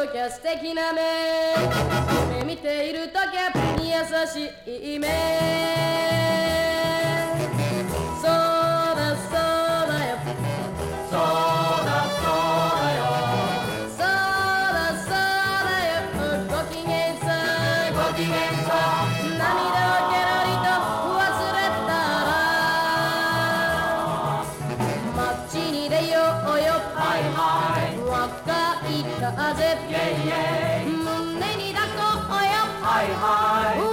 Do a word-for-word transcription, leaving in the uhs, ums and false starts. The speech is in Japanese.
きゃ素敵な目夢見ているときは優しい目そうだそうだよそうだそうだよそうだそうだよご機嫌さご機嫌さ涙をケロリと忘れたら街に出ようよはいはい若い風イェイイェイ胸に抱こうよはいはい